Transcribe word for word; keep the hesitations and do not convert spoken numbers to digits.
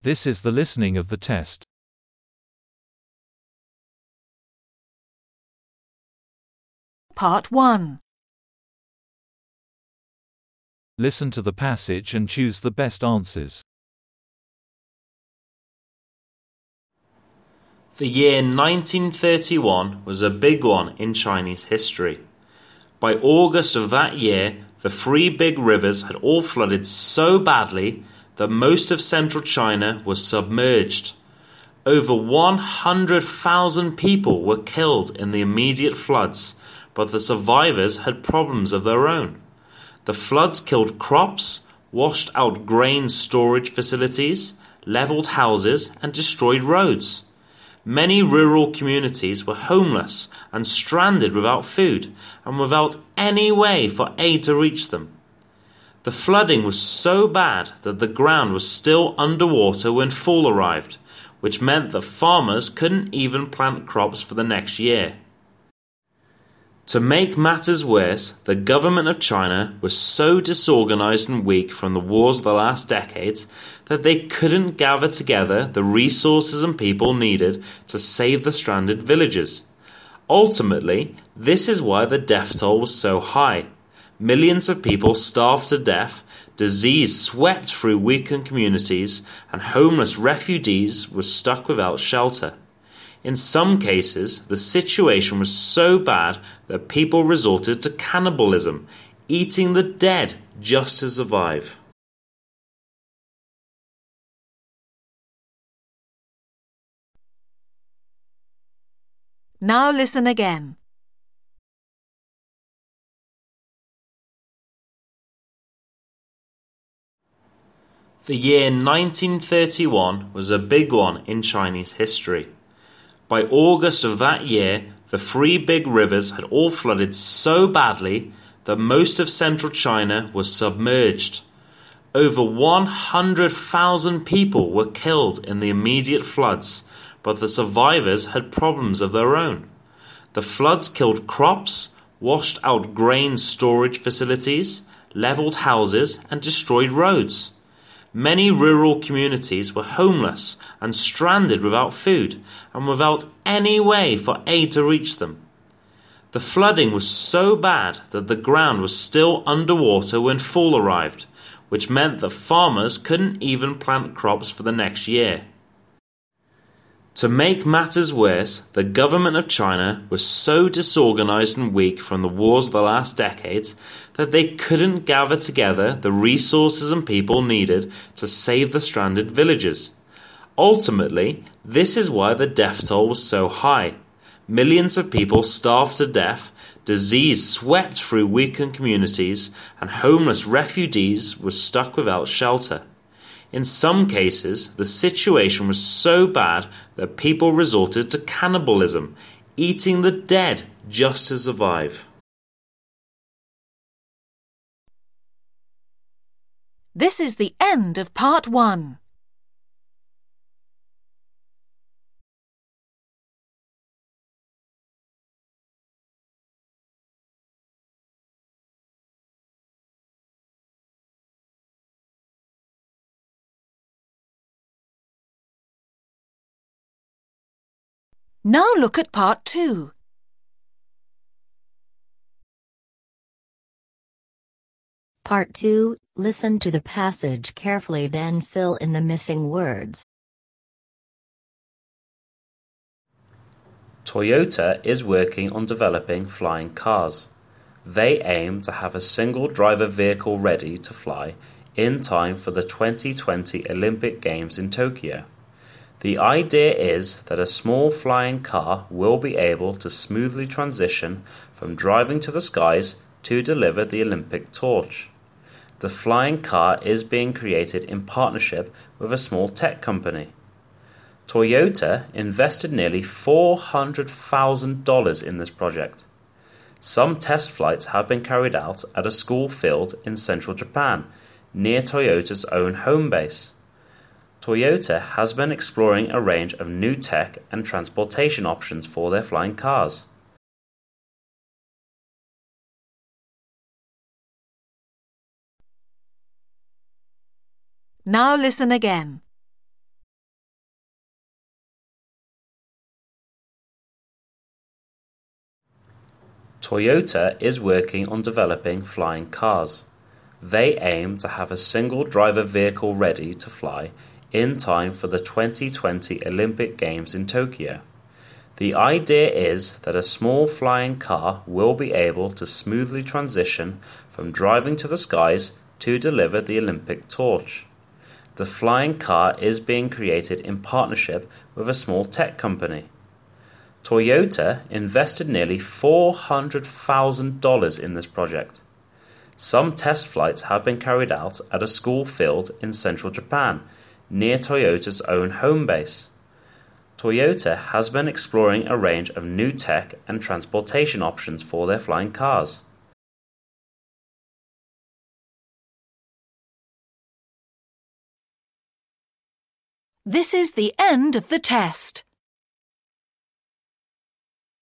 This is the listening of the test. Part one. Listen to the passage and choose the best answers. The year nineteen thirty-one was a big one in Chinese history. By August of that year, the three big rivers had all flooded so badly that most of central China was submerged. Over one hundred thousand people were killed in the immediate floods, but the survivors had problems of their own. The floods killed crops, washed out grain storage facilities, leveled houses, and destroyed roads. Many rural communities were homeless and stranded without food and without any way for aid to reach them. The flooding was so bad that the ground was still underwater when fall arrived, which meant that farmers couldn't even plant crops for the next year. To make matters worse, the government of China was so disorganized and weak from the wars of the last decades that they couldn't gather together the resources and people needed to save the stranded villages. Ultimately, this is why the death toll was so high. Millions of people starved to death, disease swept through weakened communities, and homeless refugees were stuck without shelter. In some cases, the situation was so bad that people resorted to cannibalism, eating the dead just to survive. Now listen again. The year nineteen thirty-one was a big one in Chinese history. By August of that year, the three big rivers had all flooded so badly that most of central China was submerged. Over one hundred thousand people were killed in the immediate floods, but the survivors had problems of their own. The floods killed crops, washed out grain storage facilities, leveled houses, and destroyed roads. Many rural communities were homeless and stranded without food and without any way for aid to reach them. The flooding was so bad that the ground was still underwater when fall arrived, which meant that farmers couldn't even plant crops for the next year. To make matters worse, the government of China was so disorganized and weak from the wars of the last decades that they couldn't gather together the resources and people needed to save the stranded villages. Ultimately, this is why the death toll was so high. Millions of people starved to death, disease swept through weakened communities, and homeless refugees were stuck without shelter. In some cases, the situation was so bad that people resorted to cannibalism, eating the dead just to survive. This is the end of part one. Now look at part two. Part two. Listen to the passage carefully, then fill in the missing words. Toyota is working on developing flying cars. They aim to have a single driver vehicle ready to fly in time for the twenty twenty Olympic Games in Tokyo. The idea is that a small flying car will be able to smoothly transition from driving to the skies to deliver the Olympic torch. The flying car is being created in partnership with a small tech company. Toyota invested nearly four hundred thousand dollars in this project. Some test flights have been carried out at a school field in central Japan, near Toyota's own home base. Toyota has been exploring a range of new tech and transportation options for their flying cars. Now listen again. Toyota is working on developing flying cars. They aim to have a single driver vehicle ready to fly in time for the twenty twenty Olympic Games in Tokyo. The idea is that a small flying car will be able to smoothly transition from driving to the skies to deliver the Olympic torch. The flying car is being created in partnership with a small tech company. Toyota invested nearly four hundred thousand dollars in this project. Some test flights have been carried out at a school field in central Japan, near Toyota's own home base. Toyota has been exploring a range of new tech and transportation options for their flying cars. This is the end of the test.